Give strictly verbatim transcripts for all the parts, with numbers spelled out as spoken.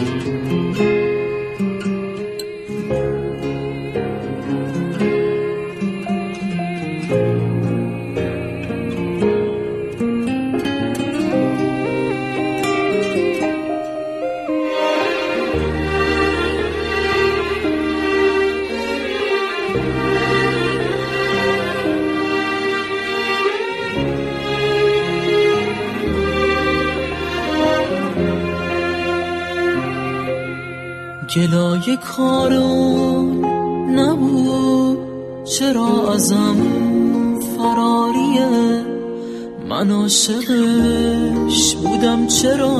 گلای کارو نبود، چرا ازم فراریه؟ من عاشقش بودم، چرا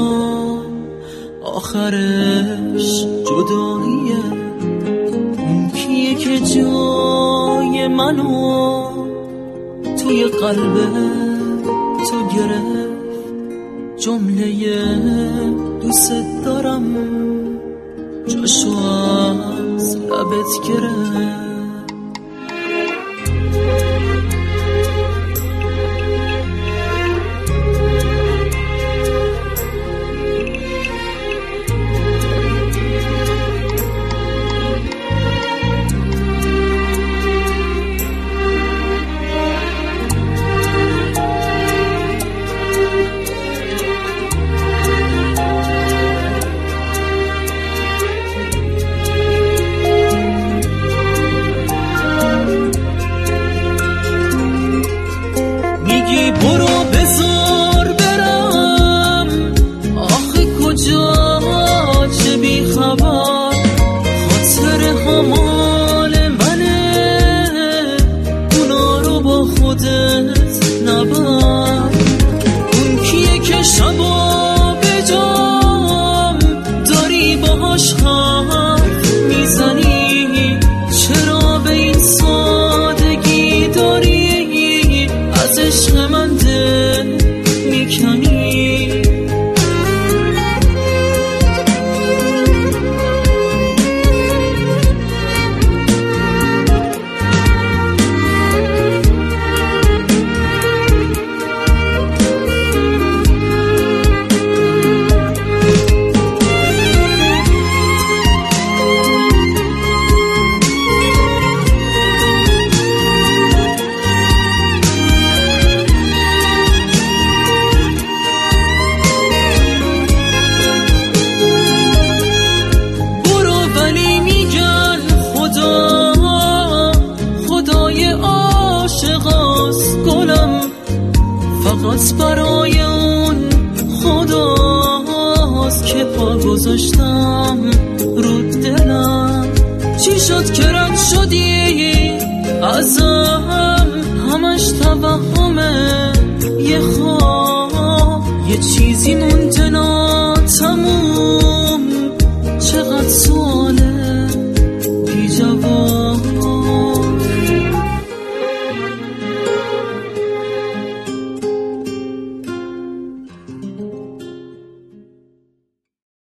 آخرش جداییه؟ اون کیه که جای منو توی قلب تو گرفت؟ جمله دوست دارم جاشو از لبت گرفت. برو بذار برم، آخه کجا چه بی خبر؟ خاطر همال منه، اونا رو با خودت نبر. اون کیه که شبا به جام داری باهاش حرف میزنی؟ چرا به این سادگی داری از عشق من دل میکنی؟ فقط برای اون خداست که پا گذاشتم رو دلم. چی شد که رد شدی ازم؟ همش توهمه، یه خواب، یه چیزی مون